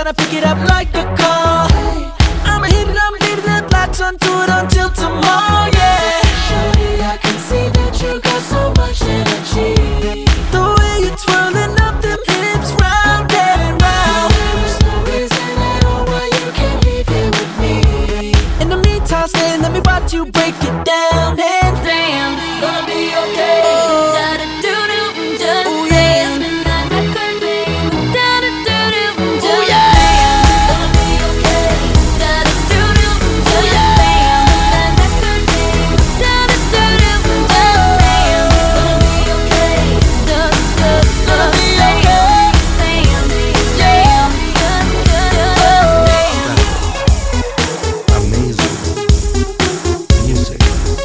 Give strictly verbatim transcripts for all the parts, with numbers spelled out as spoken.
wanna pick it up like a call. I'ma hit it, I'ma leave it, latch onto it until tomorrow, yeah. Shorty, I can see that you got so much energy. The way you're twirling up them hips round and round. There is no reason at all why you can't leave here with me. In the meantime, stay, let me watch you break it down. And Damn, it's gonna be okay. Oh. Da-da-doo-doo, just Oh, dance. yeah. Midnight record, baby. Da-da-doo-doo, Oh, just yeah. dance. It's gonna be okay. Da-da-doo-doo, just yeah. dance. Midnight record, baby. Da-da-doo-doo, just dance. It's gonna be okay. Just, just, Gonna just be dance. okay. Dance, dance, just, just, just dance. Amazing music.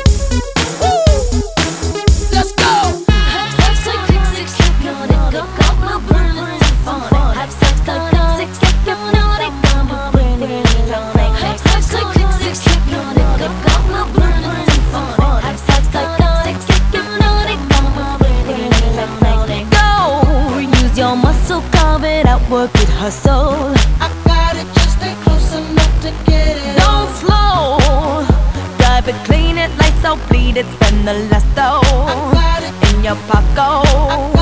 let's go. Have sex like click, six, hypnotic, go, go, go, burn it, symphonic. Have sex like click, six, hypnotic, go, go, burn it, electronic. Have sex like click, six, hypnotic, go, go, go, burn it, symphonic. Have sex like click, six, hypnotic, go, go, burn it, electronic. Go, use your muscle, carve it out, work it, hustle. I got it, just stay close enough to get it. Don't slow, drive it, clean it, lights out, bleed it, spend the last I though got it. in your pocket.